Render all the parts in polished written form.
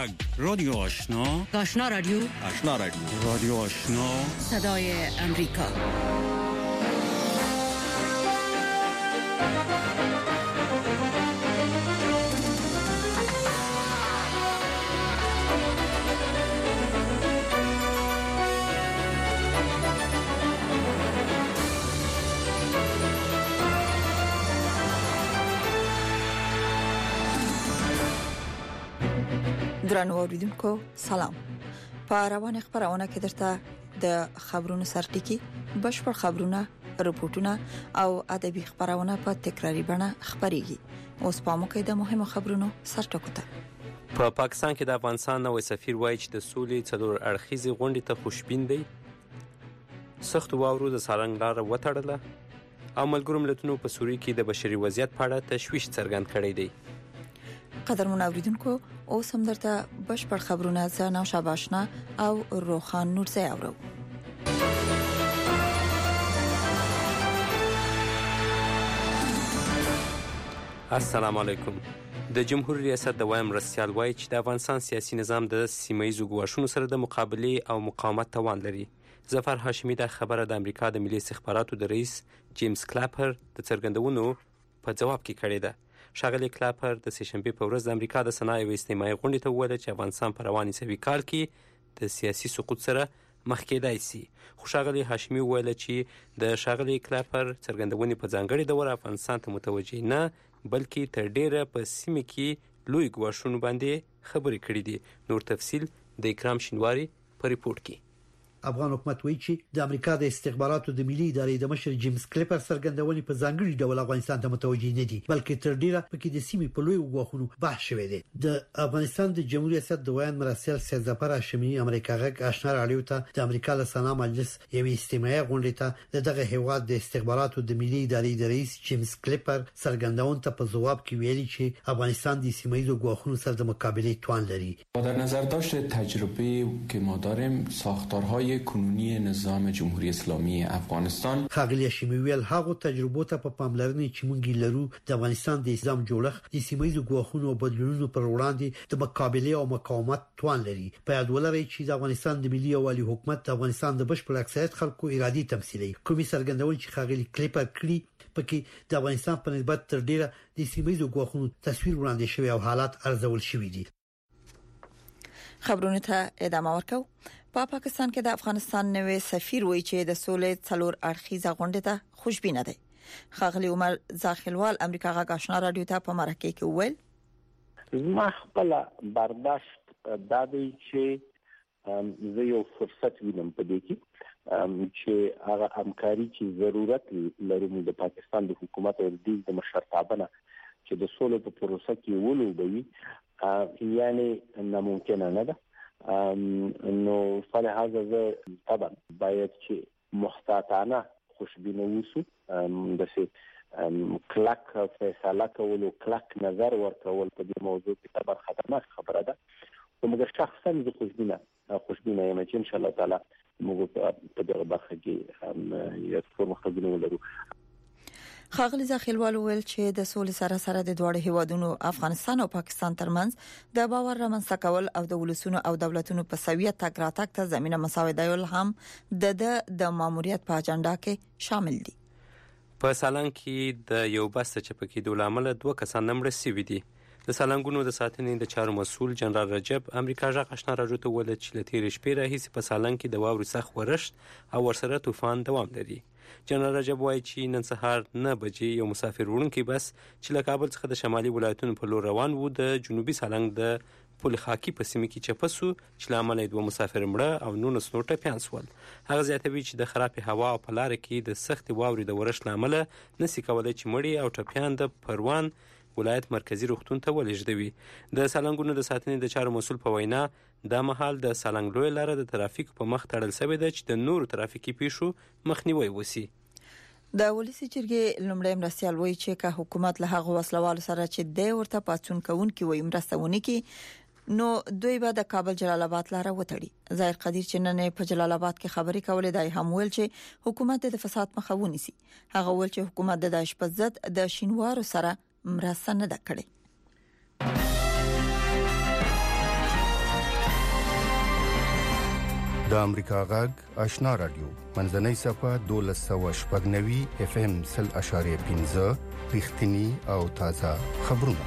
غږ رادیو آشنا رادیو رادیو آشنا صدای امریکا. درنو اوریدونکو سلام. په روانه خبرونه کې درته د خبرونو سرټکی بشپړ خبرونه، رپورټونه او ادبي خبرونه په تکراری بڼه خبريږي. اوس په موږ کې د مهمو خبرونو سرټکو ته. په پاکستان کې د افغانستان نوې سفیر وایي چې د سولې څلور اړخیزې غونډې ته خوشبین دی. سخت واورو د سالنګ لار وټړله او ملګرو ملتونو په سوریه کې د بشري وضعیت په اړه تشویش څرګند کړی دی. قدرمن اوریدونکو اوس هم درته بشپړ خبرونه زنه شاباشنا او روخان نورزی اورو. السلام علیکم. د جمهوریت ریاست دوام رسیال وایي چې د افغانستان سیاسي نظام د سیمایي ګواښونو سره د مقابله او مقاومت توان لري. ظفر هاشمی د خبره د امریکا د ملي استخباراتو د رئیس جیمز کلاپر د څرګندونو په جواب کې کړې ده. ښاغلی کلاپر د سهشنبه په ورځ د امریکا د صنایعو اجتماعي غونډې ته وویل چې افغانستان په روان سوي کال کې د سیاسي سقوط سره مخ کېدای شي. خو ښاغلی هاشمی وویل چې د ښاغلی کلاپر څرګندونې په ځانګړي ډول افغانستان ته متوجه نه بلکې تر ډیره په سیمه کې لوی ګواښونو باندې خبرې کړې دي. نور تفصیل د اکرام شینواری په ریپورت کې. افغان حکومت وایي چې د امریکا د استخباراتو د ملي ادارې د مشر جیمز کلیپر څرګندونې په ځانګړي ډول افغانستان ته متوجه نه دي بلکې تر ډیره پکې د سیمې په لوی غوښونو بحث شوی دی. د افغانستان د جمهوریت ریاست دوام مرسل سید ظفر هاشمی امریکا غږ آشنا رادیو ته د امریکا له سنا مجلس یوې استماعي غونډې ته دغه هیواد د استخباراتو د ملي ادارې د رئیس جیمز کلیپر څرګندون ته په جواب کې ویلي چې افغانستان د سیمایي غوښونو سره د مقابله توان لري. در نظر داشت تجربه که ما داریم ساختارهای کنونی نظام جمهوری اسلامی افغانستان خاغلی شمیویل هغه تجربو ته په پاملرنې چې مونږ لرو د افغانستان د نظام جوړښت د سیمایي غوښونو او بدلونونو پر وړاندې د مقابله او مقاومت توان لري. په یاد ولرئ چې د افغانستان د ملي او والي حکومت د افغانستان د بشپړ اکثریت خلکو ارادي تمثیلي کومي څرګندول چې خاغلی کلیپر کړی پکې د افغانستان په نسبت تر ډیره د سیمایي غوښونو تصویر وړاندې شوی او حالات ارزول شوی دي. خبرونه ته ادامه ورکو. په پاکستان کې د افغانستان نوې سفیر وایي چې د سولې څلور اړخیزه غونډه ته خوشبینه دی. خاغلی عمر زاخیلوال امریکا غږ آشنا رادیو ته په مرکه کې وویل ما خپل برداشت دا دی چې زه یو فرصت وینم په دې کې چې هغه همکاري چې ضرورت لري د پاکستان د حکومت او د مشرتابه چې د سولې په پروسه کې ولوبوي یعنی ناممکنه نه ده. نو فلهذا زه طبعا باید چې محتاطانه خوشبینه اوسو د څه کلک فیصله کول او کلک نظر ورکول په دې موضوع کې طبعا خطرناک خبره ده. ومګر شخصا زه خوشبینه یم چې ان شاء الله تعالی موږ په دغه برخه کې یو څه مخکې ولرو. خاغلی زاخیلوال ویل چې د سولې سره سره د دوه هیوادونو افغانستان او پاکستان ترمنځ د باور رامنځته کول او د ولسونو او دولتونو په سویه تګ راتګ ته زمينه مساعدایول هم د ماموریت په اجنډا کې شامل دي. په سالنګ کې د یو بس چپکی د لامل دوه کسان مړ شوي دي. د سالنګونو د ساتنې د چارو مسول جنرال رجب امریکا غږ آشنا رادیو ته ویل چې لتیر شپې راهیسې په سالنګ کې د واورې سخت ورښت او ورسره طوفان دوام لري. جنرال رجب وایي چې نن سهار 9 بجې یو مسافر وړونکی بس چې له کابل څخه د شمالي ولایتونو په لور روان و د جنوبي سالنګ د پل خاکی په سیمه کې چپسو چې لامل دوه مسافر مړه او 19 نور ټپيان شول. هغه زیاتوي چې د خراب هوا او په لار کې د سخت واورې د ورښت لامل نسی کولای چې مړي او ټپيان د پروان ولایت مرکزی روغتون ته ولېږدوي. د سالنګونو د ساتنې د چارو مسول په وینا د مهال د سالنګ لوی لار د ترافیک په مخ تړل شوې ده چې د نورو ترافیکي پیښو مخنیوي وسی. د ولسی جرګې لومړی مرستیال وایي چې که حکومت له هغه وسلوالو سره چې د ورته پاتون کوونکي وایي مرستونه کې نو دوی به د کابل جلال آباد لار وتړي. ظاهر قدیر چې نن په جلال آباد کې خبري کولې دای هم ویل چې حکومت د فساد مخه ونیسي. هغه ویل چې حکومت د داعش په ضد د شینوارو سره مرسته نه ده کړې. د امریکا غږ آشنا رادیو منځنۍ صفه 1290 FM 0.15 رښتینی او تازه خبرونه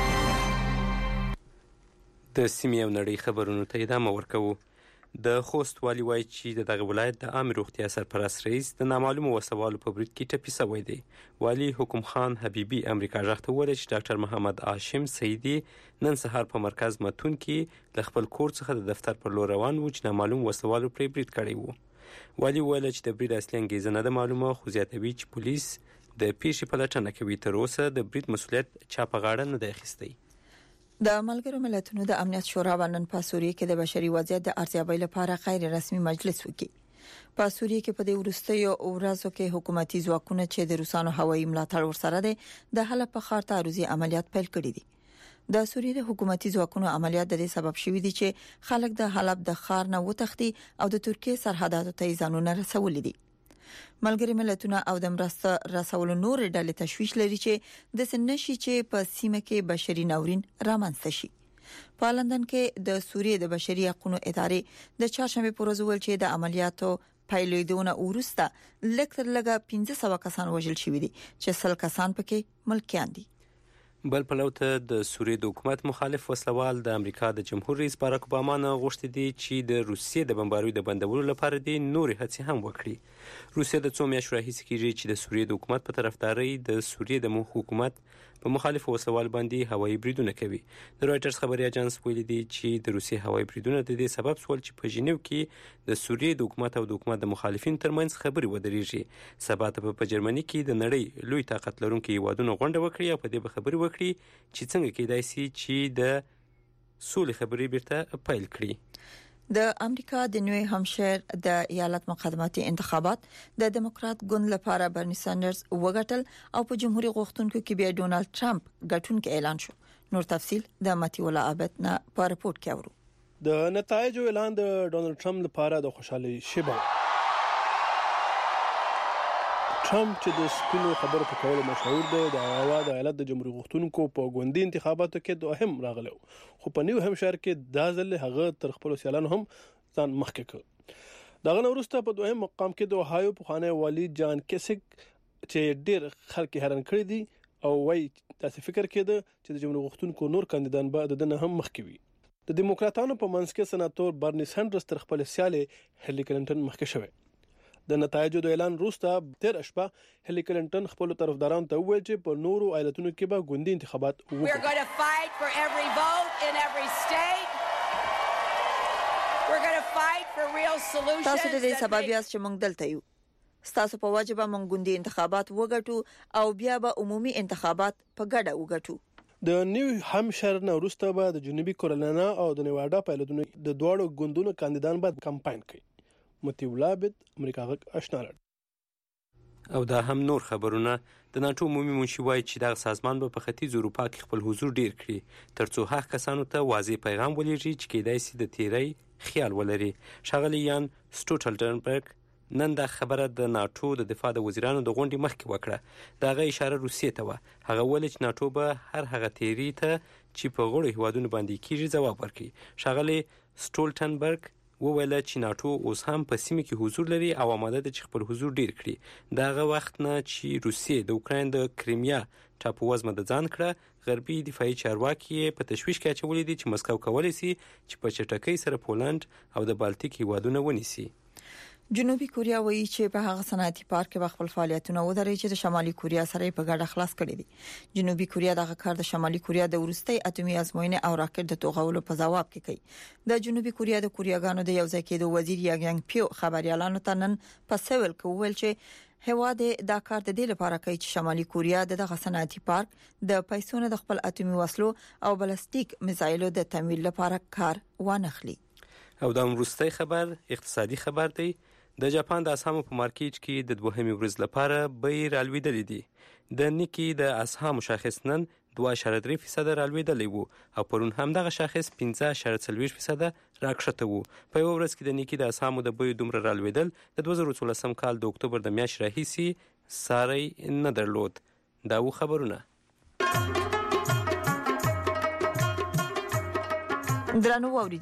د سیمې او نړۍ خبرونو ته ادامه ورکوو. د خوست والي وایي چې دغه ولایت د عامه روغتیا سرپرست رئیس د نامعلومو وسوالو په برید کې ټپي شوی دی. والي حکم خان حبیبي امریکا غږ ته وویل چې ډاکټر محمد هاشم سیدي نن سهار په مرکز متون کې له خپل کور څخه د دفتر پر لور روان و چې نامعلوم وسوالو پرې برید کړی و. والي وویل چې د برید اصلي انګیزه نه ده معلومه، خو زیاتوي چې پولیس د پیښې پلټنه کوي. تر اوسه د برید مسؤلیت چا په غاړه نه دی اخیستی. د ملګرو ملتونو د امنیت شورا نن په سوریه کې د بشري وضعیت د ارزیابۍ لپاره غیر رسمي مجلس وکړي. په سوریه کې په دې وروستیو ورځو کې حکومتي ځواکونه چې د روسانو هوایي ملاتړ ورسره دي د حلب په ښار تعرضي عملیات پیل کړي دي. د سوریې د حکومتي ځواکونو عملیات د دې سبب شوي دي چې خلک د حلب د ښار نه وتښتي او د ترکیه سرحداتو ته ځانونه رسولي دي. ملګری ملتونه او د مرسته رسولو نور ډلې تشویش لري چې د سنشي چې په سیمه کې بشري ناورین رامنځته شي. په لندن کې د سوریې د بشري حقوقو ادارې د چهارشنبه پر ورځ ویل چې د عملیاتو پیلېدونه ورسته لږ 1500 کسان وژل شوي دي چې 100 کسان پکې ملکیان دي. بل پلو ته د سوریې د حکومت مخالف وسلوال د امریکا د جمهور رئیس باراک اوباما نه غوښتي دي چې د روسیې د بمباروي د بندولو لپاره د نورې هڅې هم وکړي. روسیې د څو میاشتو راهیسې کېږي چې د سوریې د حکومت په طرفداري د سوریې د حکومت په مخالف وسلوال باندې هوایي بریدونه کوي. د رويټرز خبري اژانس ویلي دی چې د روسیې هوایي بریدونه د دې سبب شول چې په ژنیو کې د سوریې د حکومت او د حکومت د مخالفینو ترمنځ خبري ودرېږي. سبا ته په جرمني کې د نړۍ لوی طاقت لرونکي هیوادونو غونډه وکړي او په دې خبري وکړي چې څنګه کېدای شي چې د سولې خبرې بیرته پیل کړي. د امریکا د نیو همشایر د ایالت مقدماتي انتخابات د دیموکرات ګوند لپاره برني ساندرز وګټل او په جمهوریت غوښتونکو کې بیا ډونالد ټرمپ ګټونکي اعلان شو. نور تفصيل د ماتي ولا عابد نه په رپورت کې اورو. د نتایجو اعلان د ډونالد ټرمپ لپاره د خوشحالي شیبه. ټرمپ چې د سپینو خبرو په کولو مشهور دی د ایالت د جمهوریت غوښتونکو په ګوندي انتخاباتو کې دوهم راغلی، خو په نیو همشایر کې دا ځل هغه تر خپل سیالانو هم ځان مخکې کړ. دغه وروسته په دوهم مقام کې د اوهایو پخوانی والي جان کیسک چې ډېر خلک حیران کړي دي او وايي تاسو فکر کړئ چې د جمهوریت غوښتونکو نور کاندیدان به د دنه هم مخکې وي. د دیموکراتانو په منځ کې سناتور برني ساندرز تر خپل سیاله هیلي کلینټن مخکې شوی. د نتایجو د اعلان وروسته تیر شپه هیلي کلینټن خپل طرفدارانو ته وویل چې په نورو ایالتونو کې به ګوندي انتخابات وکړي. We're going to fight for every vote in every state. We're going to fight for real solutions. تاسو د دې سبب یاست چې موږ دلته یو. تاسو په واجبہ موږ ګوندي انتخابات وګټو او بیا به عمومي انتخابات په ګډه وګټو. د نیو همشایر نه وروسته به د جنوبي کارولینا او د نیواډا په ایالتونو د دوړو ګوندونو کاندیدان به کمپاین کوي. متي ولابد امریکا غږ آشنا رادیو. او دا هم نور خبرونه. د ناتو عمومي منشي وایي چې دغه سازمان به په ختیځ اروپا کې خپل حضور ډیر کړي ترڅو هغه کسانو ته واضح پیغام ولېږي چې کېدای شي د تیري خیال ولري. ښاغلی یان سټولټنبرګ نن دا خبره د ناتو د دفاع د وزیرانو د غونډې مخکې وکړه. دغه اشاره روسیې ته و. هغه ویل چې ناتو به هر هغه تیري ته چې په غوړو هیوادونو باندې کیږي ځواب ورکړي. ښاغلی سټولټنبرګ وویل چې ناتو اوس هم په سیمه کې حضور لري او آماده ده چې خپل حضور ډیر کړي. دغه وخت نه چې روسیې د اوکراین د کریمیا ټاپو وزمه د ځان کړه، غربي دفاعي چارواکي په تشویش کې اچولې دي چې مسکو کولی شي چې په چټکۍ سره پولند او د بالټیک هیوادونه ونیسي. جنوبي کوریا وایي چې په هغه صنعتي پارک کې خپل فعالیتونه ودرې چې د شمالي کوریا سره په ګډه خلاص کړي دي. جنوبي کوریا دغه کار د شمالي کوریا د ورستۍ اټومي ازموینې او راکټ د توغولو په جواب کې کوي. د جنوبي کوریا د کوریاګانو د یوځای کېدو وزیر یانګ پیو خبريالانو ته نن په سویل کې ویل چې هوا دا کار د دې لپاره کوي چې شمالي کوریا دغه صنعتي پارک د پیسو نه د خپل اټومي وسلو او بلستیک میزایلو د تمویل لپاره کار وانخلي. او د وروستۍ خبر اقتصادي خبر دی. د جاپان د اسهامو په مارکیټ کې د دوهمې ورځ لپاره بیې رالوېدلې دي. د نیکی د اسهامو شاخص نن 2.3% رالوېدلی وو او پرون هم دغه شاخص 15.4% راکښته وو. په یو ورځ کې د نیکی د اسهامو د بیو دومره رالوېدل د 2014 کال د اکتوبر د میاشتې راهیسې ساری نه درلود. دا و خبرونه. درنو